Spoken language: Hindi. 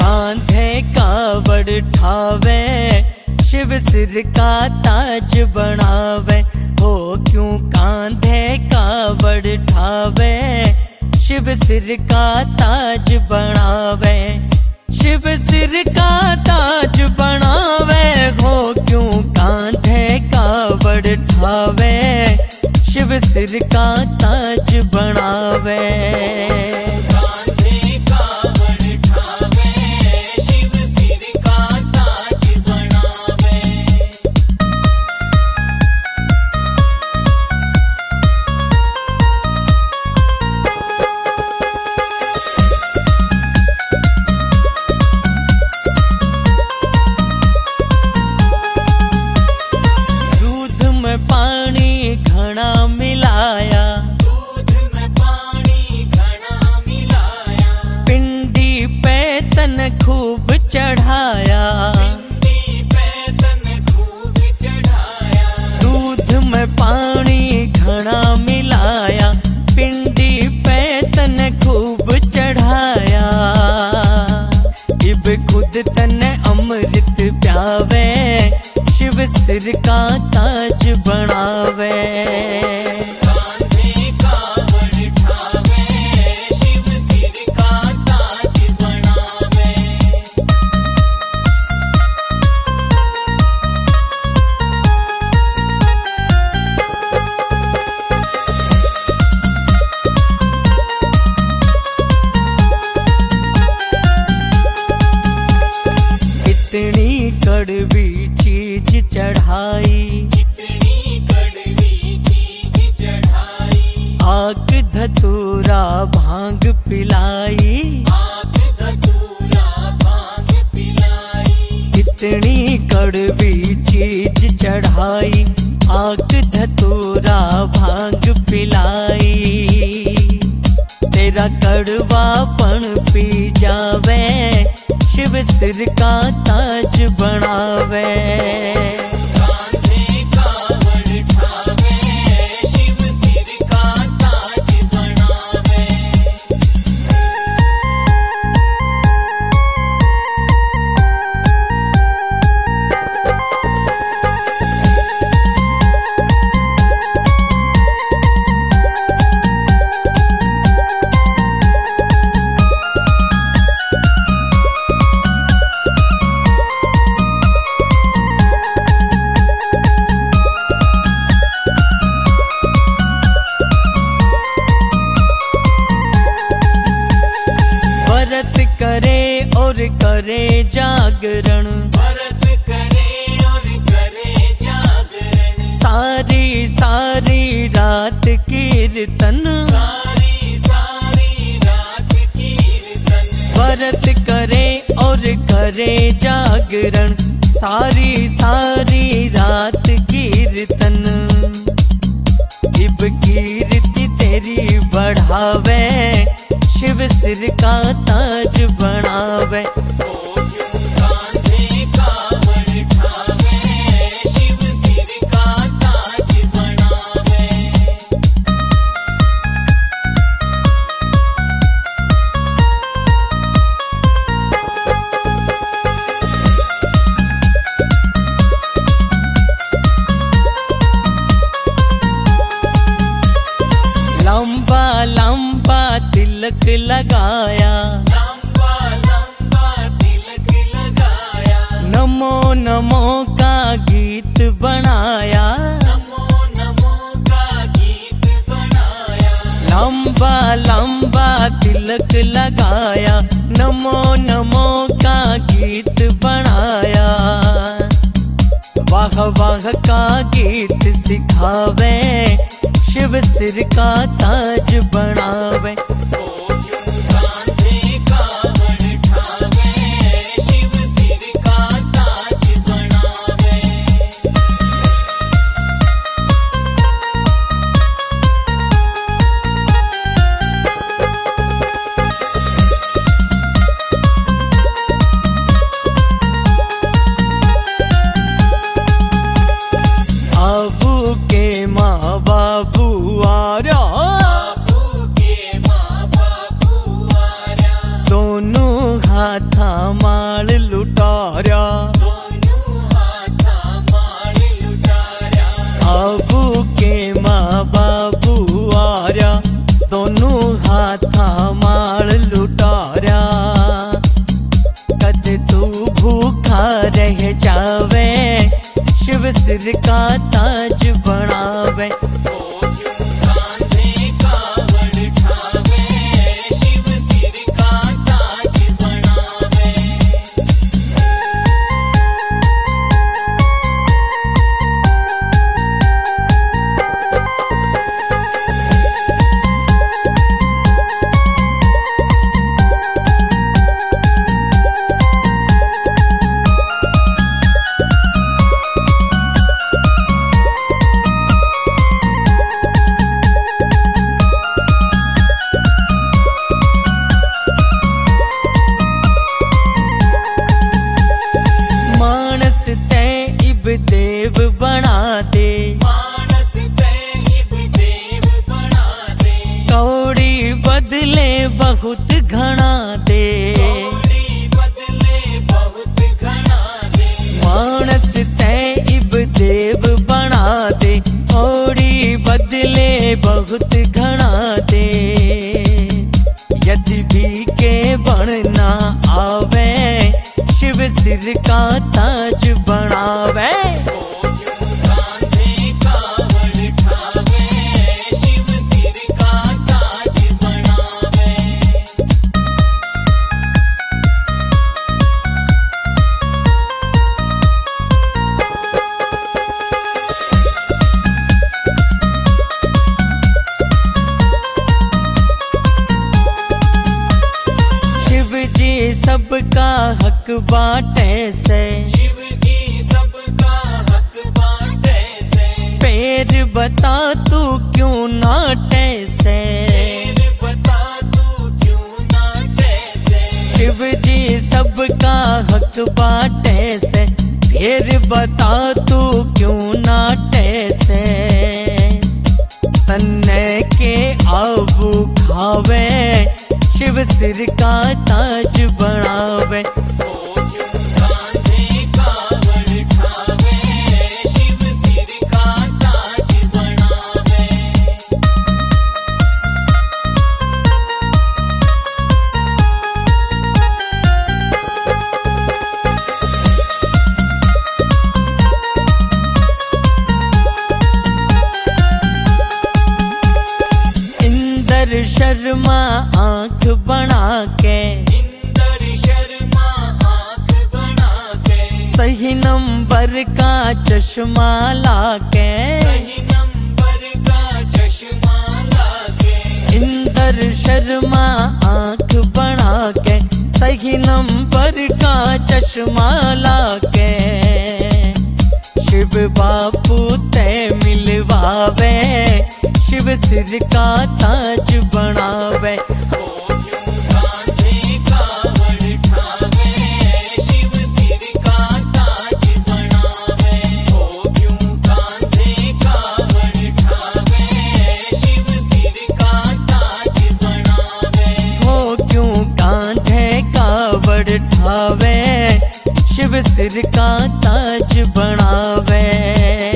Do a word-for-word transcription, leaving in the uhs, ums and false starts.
कांधे कावड़ ठावे, शिव सिर का ताज बनावे। हो क्यों कांधे कावड़ ठावे, शिव सिर का ताज बनावे। शिव सिर का ताज बनावे, हो क्यों कांधे कावड़ ठावे, शिव सिर का ताज बनावे। कांधे कावड़ ठावे, शिव सिर का ताज बनावे। पानी घना मिलाया, दूध में पानी घना मिलाया। पिंडी पे तन खूब चढ़ाया, पिंडी पे तन खूब चढ़ाया। दूध में पानी घना मिलाया, पिंडी पे तन खूब चढ़ाया। इब खुद तन अमृत प्यावे, शिव सिर का ताज बनावे। कांधे कावड़ ठावे, शिव सिर का ताज बनावे। इतनी कड़वी चीज चढ़ाई, कितनी कड़वी चीज चढ़ाई। आग धतूरा भांग पिलाई, आग धतूरा भांग पिलाई। कितनी कड़वी चीज चढ़ाई, आग धतूरा भांग पिलाई। तेरा कड़वापन पी जावे, शिव सिर का ताज बनावे। कांधे कावड़ ठावे, शिव सिर का ताज बनावे। व्रत करे और करे जागरण, व्रत करे और करे जागरण। सारी सारी रात कीर्तन, सारी सारी रात कीर्तन। व्रत करे और करे जागरण, सारी सारी रात कीर्तन। इब कीर्ति तेरी बढ़ावे, शिव सिर का ताज बनावे। कांधे कावड़ ठावे, शिव सिर का ताज बनावे। लंबा लंबा तिलक लगाया, लंबा लंबा तिलक लगाया। नमो नमो का गीत बनाया, नमो नमो का गीत बनाया। लंबा लंबा तिलक लगाया, नमो नमो का गीत बनाया। वाह वाह का गीत सिखावे, शिव सिर का ताज बनावे। कांधे कावड़ ठावे, शिव सिर का ताज बनावे। आबू के माँ बाबू आरा, बाबू के माँ बाप हाथा माल लुटारा, दोनों हाथा माल लुटारा। आबू के माँ बाबू आर्या, दोनों हाथा माल लुटारा। कद तू भूखा रह जावे, शिव सिर का ताज बनावे। कांधे कावड़ ठावे, शिव सिर का ताज बनावे। मानस तै इब देव बना दे, मानस तैब देव बना दे। कौड़ी बदले बहुत घना दे। कौड़ी बदले बहुत घना दे। मानस तै इब देव बना दे, कौड़ी बदले बहुत घना दे। यदि भी के बनना आवे, शिव सिर का ताज बनावे। कांधे कावड़ ठावे, शिव सिर का ताज बनावे। शिव जी सबका हक बाटे से, शिव जी सबका हक बाटे से। पैर बता तू क्यों नाटे से। तेरे बता तू क्यों नाटे से। शिव जी सबका हक बाटे से, फिर बता तू क्यों नाटे से। तन्ने के आबू खावे, शिव सिर का ताज बनावे। कांधे कावड़ ठावे, शिव सिर का ताज बनावे। इंदर शर्मा आंख बना के, इंदर शर्मा आंख बना के। सही नंबर का चश्मा लाके। सही नंबर का चश्मा लाके। इंदर शर्मा आंख बना के, सही नंबर का चश्मा लाके। शिव बापू ते मिलवावे, शिव सिर का ताज बनावे। कांधे कावड़ ठावे, शिव सिर का ताज बनावे। हो क्यों कांधे कावड़ ठावे, शिव सिर का ताज बनावे। हो क्यों कांधे कावड़ ठावे, शिव सिर का ताज बनावे।